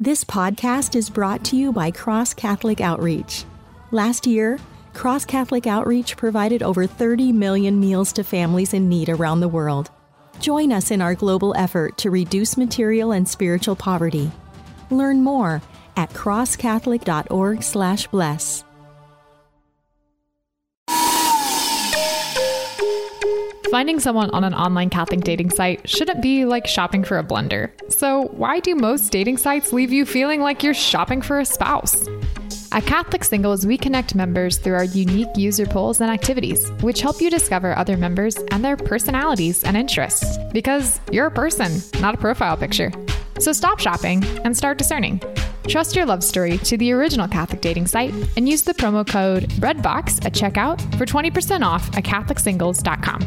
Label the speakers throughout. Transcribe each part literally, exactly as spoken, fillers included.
Speaker 1: This podcast is brought to you by Cross Catholic Outreach. Last year, Cross Catholic Outreach provided over thirty million meals to families in need around the world. Join us in our global effort to reduce material and spiritual poverty. Learn more at cross catholic dot org slash bless.
Speaker 2: Finding someone on an online Catholic dating site shouldn't be like shopping for a blender. So why do most dating sites leave you feeling like you're shopping for a spouse? At Catholic Singles, we connect members through our unique user polls and activities, which help you discover other members and their personalities and interests. Because you're a person, not a profile picture. So stop shopping and start discerning. Trust your love story to the original Catholic dating site and use the promo code REDBOX at checkout for twenty percent off at catholic singles dot com.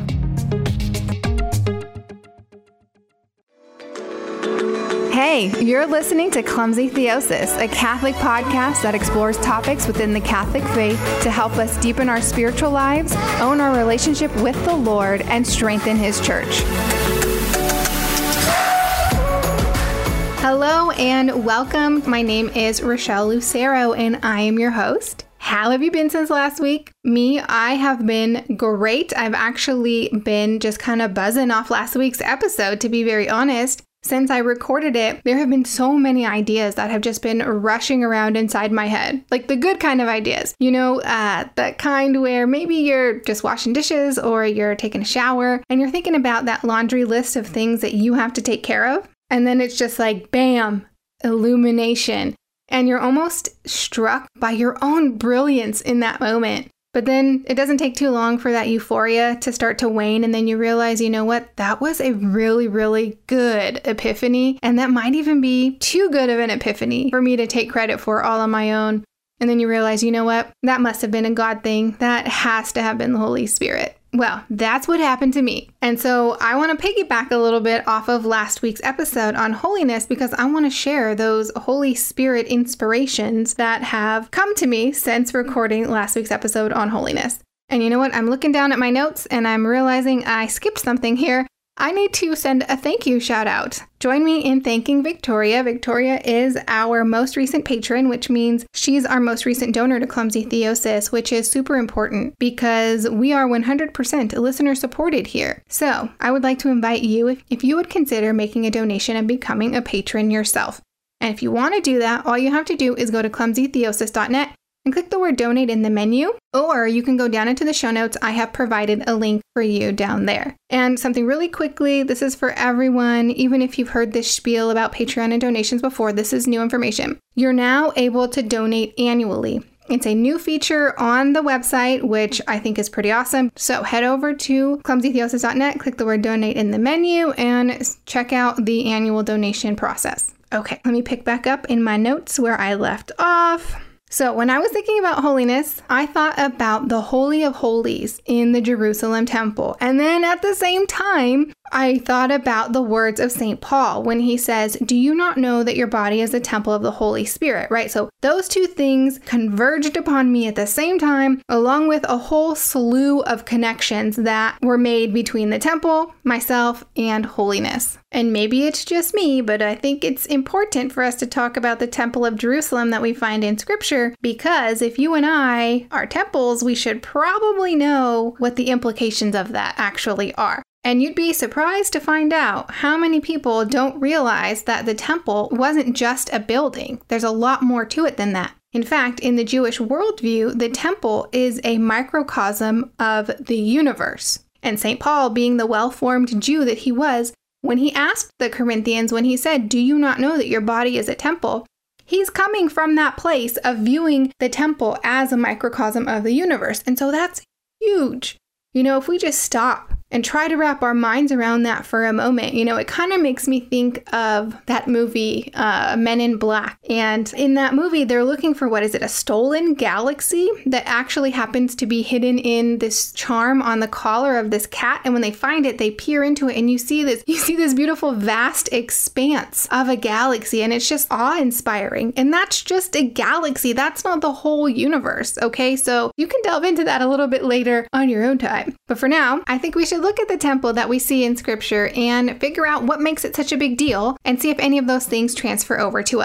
Speaker 3: Hey, you're listening to Clumsy Theosis, a Catholic podcast that explores topics within the Catholic faith to help us deepen our spiritual lives, own our relationship with the Lord, and strengthen His church. Hello and welcome. My name is Rochelle Lucero and I am your host. How have you been since last week? Me, I have been great. I've actually been just kind of buzzing off last week's episode, to be very honest. Since I recorded it, there have been so many ideas that have just been rushing around inside my head. Like the good kind of ideas. You know, uh, the kind where maybe you're just washing dishes or you're taking a shower and you're thinking about that laundry list of things that you have to take care of. And then it's just like, bam, illumination. And you're almost struck by your own brilliance in that moment. But then it doesn't take too long for that euphoria to start to wane. And then you realize, you know what? That was a really, really good epiphany. And that might even be too good of an epiphany for me to take credit for all on my own. And then you realize, you know what? That must have been a God thing. That has to have been the Holy Spirit. Well, that's what happened to me. And so I want to piggyback a little bit off of last week's episode on holiness because I want to share those Holy Spirit inspirations that have come to me since recording last week's episode on holiness. And you know what? I'm looking down at my notes and I'm realizing I skipped something here. I need to send a thank you shout out. Join me in thanking Victoria. Victoria is our most recent patron, which means she's our most recent donor to Clumsy Theosis, which is super important because we are one hundred percent listener supported here. So I would like to invite you, if, if you would consider making a donation and becoming a patron yourself. And if you want to do that, all you have to do is go to clumsy theosis dot net and click the word donate in the menu, or you can go down into the show notes. I have provided a link for you down there. And something really quickly, this is for everyone, even if you've heard this spiel about Patreon and donations before, this is new information. You're now able to donate annually. It's a new feature on the website, which I think is pretty awesome. So head over to clumsy theosis dot net, click the word donate in the menu, and check out the annual donation process. Okay, let me pick back up in my notes where I left off. So when I was thinking about holiness, I thought about the Holy of Holies in the Jerusalem temple. And then at the same time, I thought about the words of Saint Paul when he says, do you not know that your body is the temple of the Holy Spirit, right? So those two things converged upon me at the same time, along with a whole slew of connections that were made between the temple, myself, and holiness. And maybe it's just me, but I think it's important for us to talk about the Temple of Jerusalem that we find in Scripture, because if you and I are temples, we should probably know what the implications of that actually are. And you'd be surprised to find out how many people don't realize that the temple wasn't just a building. There's a lot more to it than that. In fact, in the Jewish worldview, the temple is a microcosm of the universe. And Saint Paul, being the well-formed Jew that he was, when he asked the Corinthians, when he said, do you not know that your body is a temple? He's coming from that place of viewing the temple as a microcosm of the universe. And so that's huge. You know, if we just stop and try to wrap our minds around that for a moment, you know, it kind of makes me think of that movie, uh, Men in Black. And in that movie, they're looking for, what is it, a stolen galaxy that actually happens to be hidden in this charm on the collar of this cat. And when they find it, they peer into it and you see this, you see this beautiful vast expanse of a galaxy. And it's just awe-inspiring. And that's just a galaxy. That's not the whole universe. Okay, so you can delve into that a little bit later on your own time. But for now, I think we should look at the temple that we see in Scripture and figure out what makes it such a big deal and see if any of those things transfer over to us.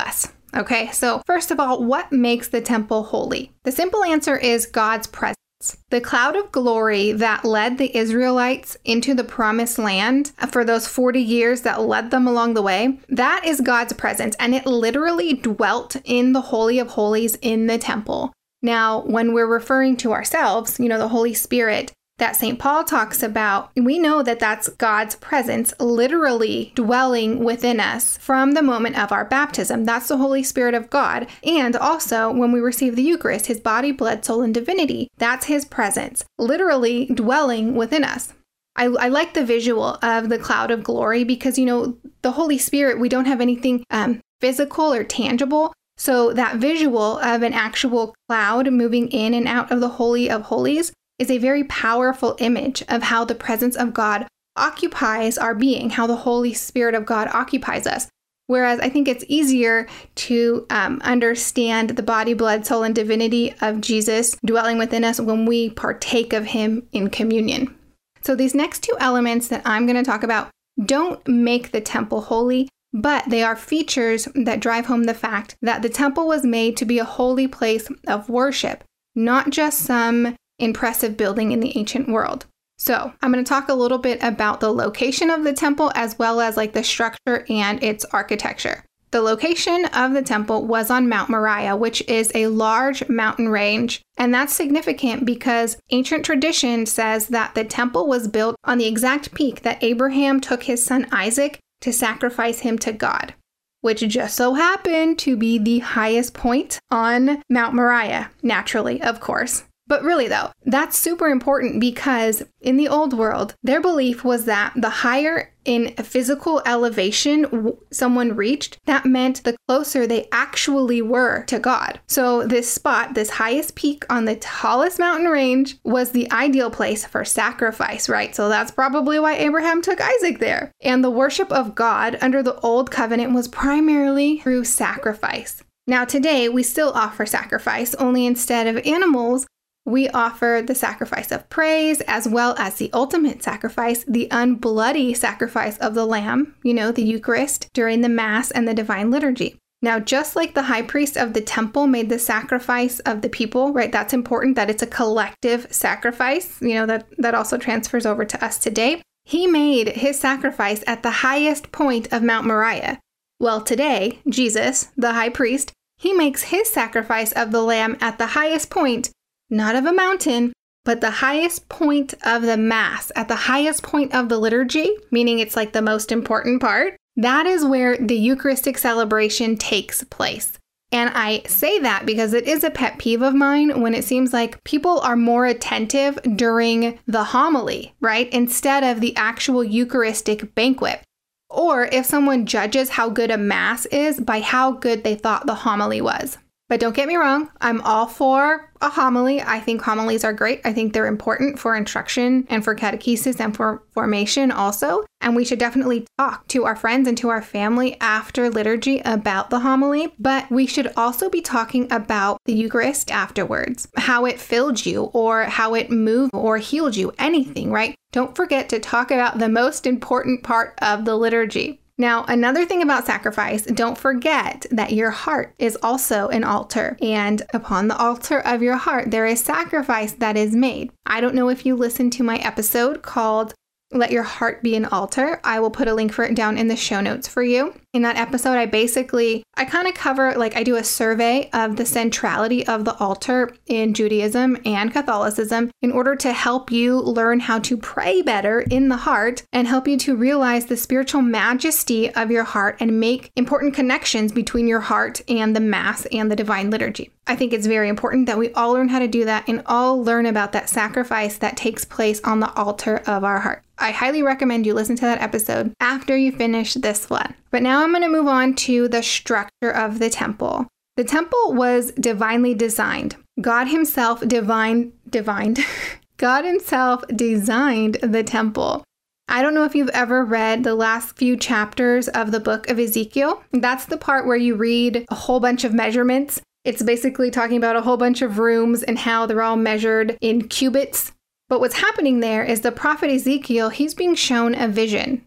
Speaker 3: Okay, so first of all, what makes the temple holy? The simple answer is God's presence. The cloud of glory that led the Israelites into the promised land for those forty years that led them along the way, that is God's presence, and it literally dwelt in the Holy of Holies in the temple. Now, when we're referring to ourselves, you know, the Holy Spirit that Saint Paul talks about, we know that that's God's presence literally dwelling within us from the moment of our baptism. That's the Holy Spirit of God. And also when we receive the Eucharist, his body, blood, soul, and divinity, that's his presence literally dwelling within us. I, I like the visual of the cloud of glory because, you know, the Holy Spirit, we don't have anything um, physical or tangible. So that visual of an actual cloud moving in and out of the Holy of Holies is a very powerful image of how the presence of God occupies our being, how the Holy Spirit of God occupies us. Whereas I think it's easier to um, understand the body, blood, soul, and divinity of Jesus dwelling within us when we partake of him in communion. So these next two elements that I'm going to talk about don't make the temple holy, but they are features that drive home the fact that the temple was made to be a holy place of worship, not just some impressive building in the ancient world. So I'm going to talk a little bit about the location of the temple as well as like the structure and its architecture. The location of the temple was on Mount Moriah, which is a large mountain range. And that's significant because ancient tradition says that the temple was built on the exact peak that Abraham took his son Isaac to sacrifice him to God, which just so happened to be the highest point on Mount Moriah, naturally, of course. But really though, that's super important because in the old world, their belief was that the higher in physical elevation w- someone reached, that meant the closer they actually were to God. So this spot, this highest peak on the tallest mountain range, was the ideal place for sacrifice, right? So that's probably why Abraham took Isaac there. And the worship of God under the old covenant was primarily through sacrifice. Now today, we still offer sacrifice, only instead of animals, we offer the sacrifice of praise as well as the ultimate sacrifice, the unbloody sacrifice of the Lamb, you know, the Eucharist during the Mass and the Divine Liturgy. Now, just like the high priest of the temple made the sacrifice of the people, right? That's important that it's a collective sacrifice, you know, that, that also transfers over to us today. He made his sacrifice at the highest point of Mount Moriah. Well, today, Jesus, the high priest, he makes his sacrifice of the Lamb at the highest point, not of a mountain, but the highest point of the Mass, at the highest point of the liturgy, meaning it's like the most important part. That is where the Eucharistic celebration takes place. And I say that because it is a pet peeve of mine when it seems like people are more attentive during the homily, right? Instead of the actual Eucharistic banquet. Or if someone judges how good a Mass is by how good they thought the homily was. But don't get me wrong, I'm all for a homily. I think homilies are great. I think they're important for instruction and for catechesis and for formation also. And we should definitely talk to our friends and to our family after liturgy about the homily. But we should also be talking about the Eucharist afterwards, how it filled you or how it moved or healed you, anything, right? Don't forget to talk about the most important part of the liturgy. Now, another thing about sacrifice, don't forget that your heart is also an altar. And upon the altar of your heart, there is sacrifice that is made. I don't know if you listened to my episode called Let Your Heart Be an Altar. I will put a link for it down in the show notes for you. In that episode, I basically, I kind of cover, like I do a survey of the centrality of the altar in Judaism and Catholicism in order to help you learn how to pray better in the heart and help you to realize the spiritual majesty of your heart and make important connections between your heart and the Mass and the Divine Liturgy. I think it's very important that we all learn how to do that and all learn about that sacrifice that takes place on the altar of our heart. I highly recommend you listen to that episode after you finish this one. But now I'm going to move on to the structure of the temple. The temple was divinely designed. God himself divine, divined. God himself designed the temple. I don't know if you've ever read the last few chapters of the book of Ezekiel. That's the part where you read a whole bunch of measurements. It's basically talking about a whole bunch of rooms and how they're all measured in cubits. But what's happening there is the prophet Ezekiel, he's being shown a vision.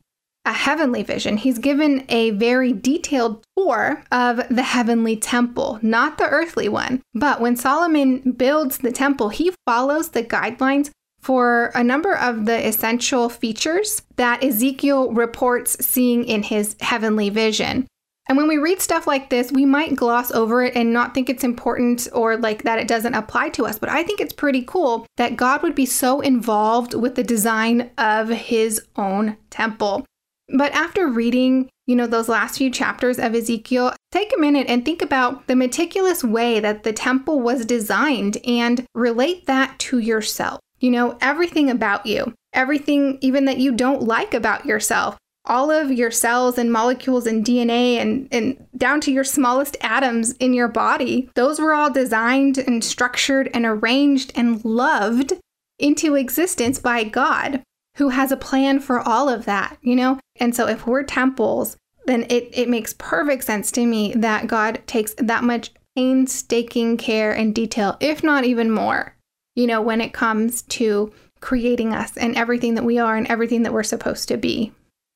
Speaker 3: a heavenly vision. He's given a very detailed tour of the heavenly temple, not the earthly one. But when Solomon builds the temple, he follows the guidelines for a number of the essential features that Ezekiel reports seeing in his heavenly vision. And when we read stuff like this, we might gloss over it and not think it's important or like that it doesn't apply to us. But I think it's pretty cool that God would be so involved with the design of his own temple. But after reading, you know, those last few chapters of Ezekiel, take a minute and think about the meticulous way that the temple was designed and relate that to yourself. You know, everything about you, everything even that you don't like about yourself, all of your cells and molecules and D N A and, and down to your smallest atoms in your body, those were all designed and structured and arranged and loved into existence by God, who has a plan for all of that, you know? And so if we're temples, then it, it makes perfect sense to me that God takes that much painstaking care and detail, if not even more, you know, when it comes to creating us and everything that we are and everything that we're supposed to be.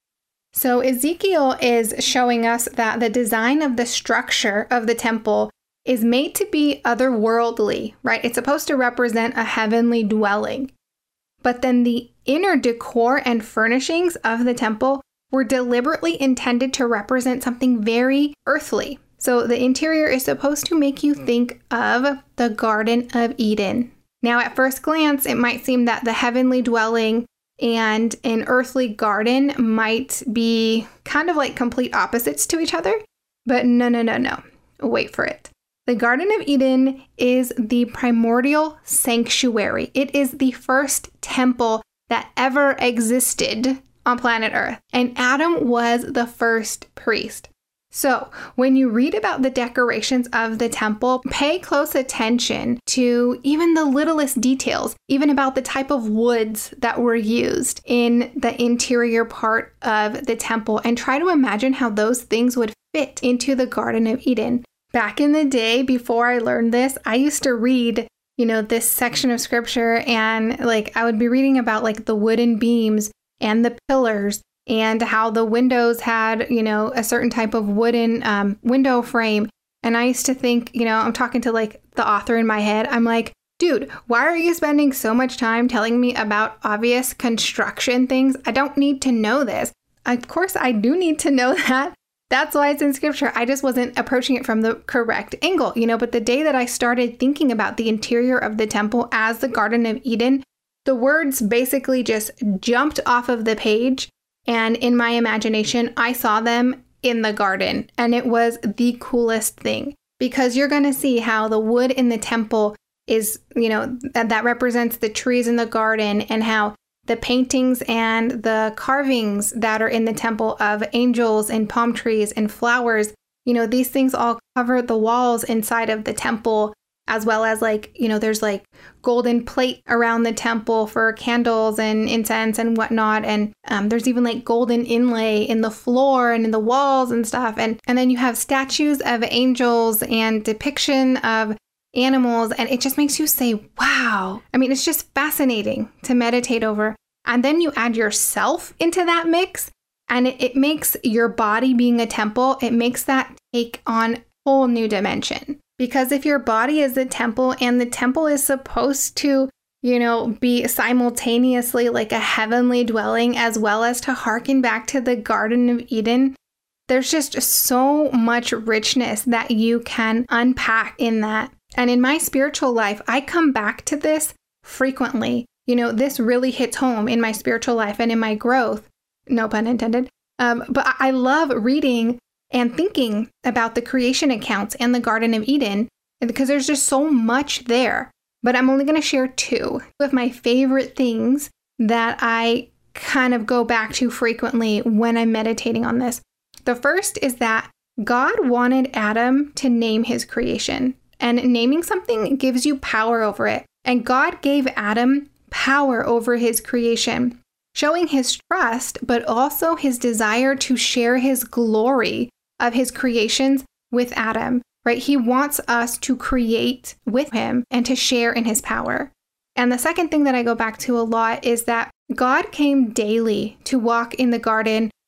Speaker 3: So Ezekiel is showing us that the design of the structure of the temple is made to be otherworldly, right? It's supposed to represent a heavenly dwelling. But then the inner decor and furnishings of the temple were deliberately intended to represent something very earthly. So the interior is supposed to make you think of the Garden of Eden. Now, at first glance, it might seem that the heavenly dwelling and an earthly garden might be kind of like complete opposites to each other. But no, no, no, no. Wait for it. The Garden of Eden is the primordial sanctuary. It is the first temple that ever existed on planet Earth. And Adam was the first priest. So when you read about the decorations of the temple, pay close attention to even the littlest details, even about the type of woods that were used in the interior part of the temple, and try to imagine how those things would fit into the Garden of Eden. Back in the day, before I learned this, I used to read, you know, this section of scripture, and like I would be reading about like the wooden beams and the pillars and how the windows had, you know, a certain type of wooden um, window frame. And I used to think, you know, I'm talking to like the author in my head. I'm like, dude, why are you spending so much time telling me about obvious construction things? I don't need to know this. Of course, I do need to know that. That's why it's in scripture. I just wasn't approaching it from the correct angle, you know, but the day that I started thinking about the interior of the temple as the Garden of Eden, the words basically just jumped off of the page. And in my imagination, I saw them in the garden, and it was the coolest thing, because you're going to see how the wood in the temple is, you know, that, that represents the trees in the garden, and how the paintings and the carvings that are in the temple of angels and palm trees and flowers, you know, these things all cover the walls inside of the temple, as well as like, you know, there's like golden plate around the temple for candles and incense and whatnot. And um, there's even like golden inlay in the floor and in the walls and stuff. And, and then you have statues of angels and depiction of animals. And it just makes you say, wow. I mean, it's just fascinating to meditate over. And then you add yourself into that mix, and it, it makes your body being a temple, it makes that take on a whole new dimension. Because if your body is a temple, and the temple is supposed to, you know, be simultaneously like a heavenly dwelling, as well as to hearken back to the Garden of Eden, there's just so much richness that you can unpack in that. And in my spiritual life, I come back to this frequently. You know, this really hits home in my spiritual life and in my growth. No pun intended. Um, but I love reading and thinking about the creation accounts and the Garden of Eden, because there's just so much there. But I'm only going to share two of my favorite things that I kind of go back to frequently when I'm meditating on this. The first is that God wanted Adam to name his creation, and naming something gives you power over it. And God gave Adam power over his creation, showing his trust, but also his desire to share his glory of his creations with Adam, right? He wants us to create with him and to share in his power. And the second thing that I go back to a lot is that God came daily to walk in the garden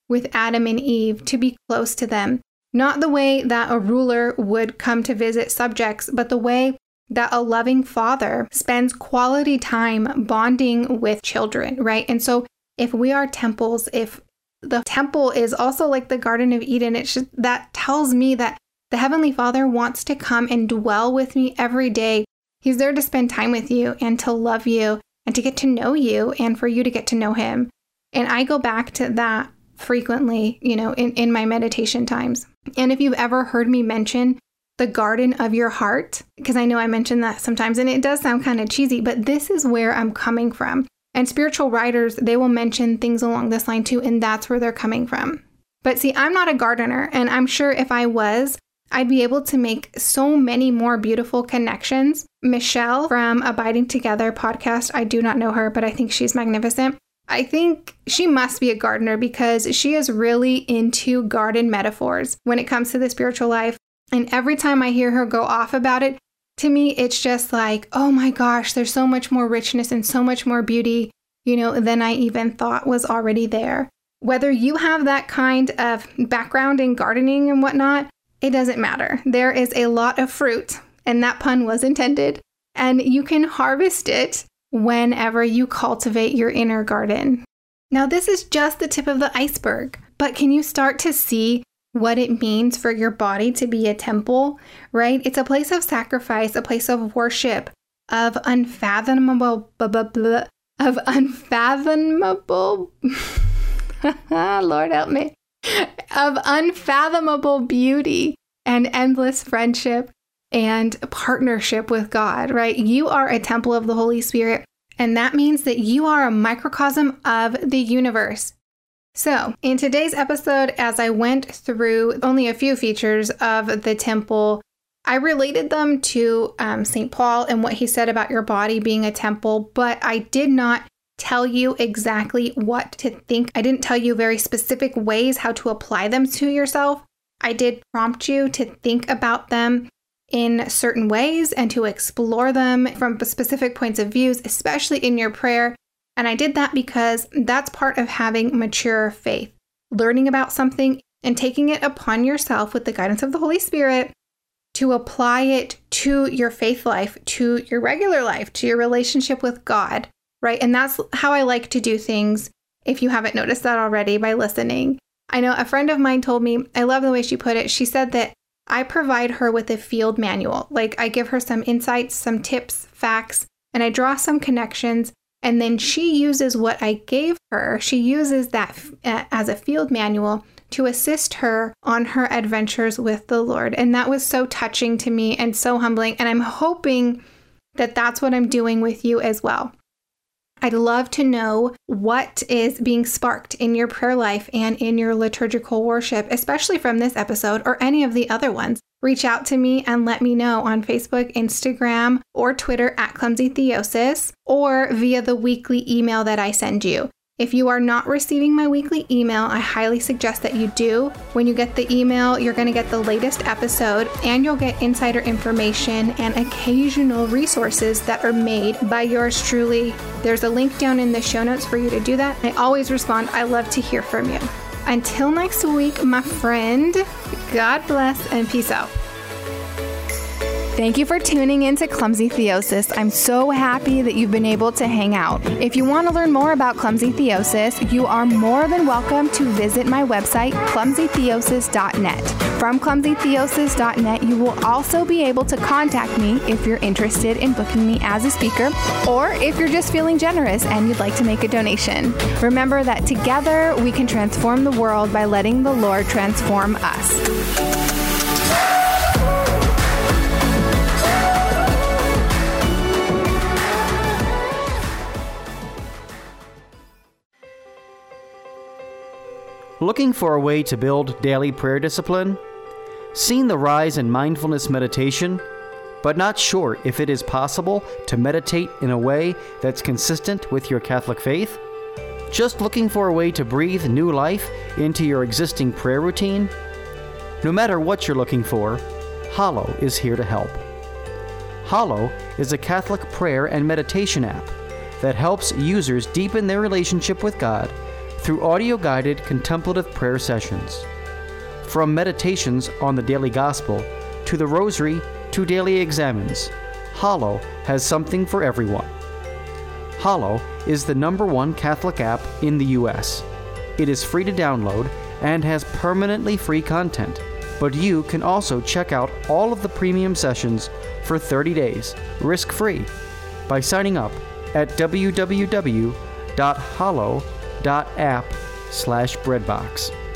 Speaker 3: with Adam and Eve to be close to them. Not the way that a ruler would come to visit subjects, but the way that a loving father spends quality time bonding with children, right? And so if we are temples, if the temple is also like the Garden of Eden, it's just, that tells me that the Heavenly Father wants to come and dwell with me every day. He's there to spend time with you and to love you and to get to know you and for you to get to know him. And I go back to that frequently, you know, in, in my meditation times. And if you've ever heard me mention the garden of your heart, because I know I mention that sometimes and it does sound kind of cheesy, but this is where I'm coming from. And spiritual writers, they will mention things along this line too, and that's where they're coming from. But see, I'm not a gardener, and I'm sure if I was, I'd be able to make so many more beautiful connections. Michelle from Abiding Together podcast, I do not know her, but I think she's magnificent. I think she must be a gardener because she is really into garden metaphors when it comes to the spiritual life. And every time I hear her go off about it, to me, it's just like, oh my gosh, there's so much more richness and so much more beauty, you know, than I even thought was already there. Whether you have that kind of background in gardening and whatnot, it doesn't matter. There is a lot of fruit, and that pun was intended, and you can harvest it whenever you cultivate your inner garden. Now, this is just the tip of the iceberg, but can you start to see what it means for your body to be a temple, right? It's a place of sacrifice, a place of worship, of unfathomable, blah, blah, blah, of unfathomable, Lord help me, of unfathomable beauty and endless friendship and partnership with God, right? You are a temple of the Holy Spirit, and that means that you are a microcosm of the universe. So, in today's episode, as I went through only a few features of the temple, I related them to um, Saint Paul and what he said about your body being a temple, but I did not tell you exactly what to think. I didn't tell you very specific ways how to apply them to yourself. I did prompt you to think about them in certain ways and to explore them from specific points of views, especially in your prayer. And I did that because that's part of having mature faith, learning about something and taking it upon yourself with the guidance of the Holy Spirit to apply it to your faith life, to your regular life, to your relationship with God, right? And that's how I like to do things, if you haven't noticed that already by listening. I know a friend of mine told me, I love the way she put it. She said that I provide her with a field manual. Like I give her some insights, some tips, facts, and I draw some connections. And then she uses what I gave her. She uses that f- as a field manual to assist her on her adventures with the Lord. And that was so touching to me and so humbling. And I'm hoping that that's what I'm doing with you as well. I'd love to know what is being sparked in your prayer life and in your liturgical worship, especially from this episode or any of the other ones. Reach out to me and let me know on Facebook, Instagram, or Twitter at Clumsy Theosis, or via the weekly email that I send you. If you are not receiving my weekly email, I highly suggest that you do. When you get the email, you're going to get the latest episode and you'll get insider information and occasional resources that are made by yours truly. There's a link down in the show notes for you to do that. I always respond. I love to hear from you. Until next week, my friend, God bless and peace out. Thank you for tuning in to Clumsy Theosis. I'm so happy that you've been able to hang out. If you want to learn more about Clumsy Theosis, you are more than welcome to visit my website, clumsy theosis dot net. From clumsy theosis dot net, you will also be able to contact me if you're interested in booking me as a speaker, or if you're just feeling generous and you'd like to make a donation. Remember that together we can transform the world by letting the Lord transform us.
Speaker 4: Looking for a way to build daily prayer discipline? Seen the rise in mindfulness meditation, but not sure if it is possible to meditate in a way that's consistent with your Catholic faith? Just looking for a way to breathe new life into your existing prayer routine? No matter what you're looking for, Hallow is here to help. Hallow is a Catholic prayer and meditation app that helps users deepen their relationship with God through audio-guided contemplative prayer sessions. From meditations on the daily gospel to the rosary to daily examens, Hallow has something for everyone. Hallow is the number one Catholic app in the U S. It is free to download and has permanently free content, but you can also check out all of the premium sessions for thirty days, risk-free, by signing up at w w w dot hallow dot app slash breadbox.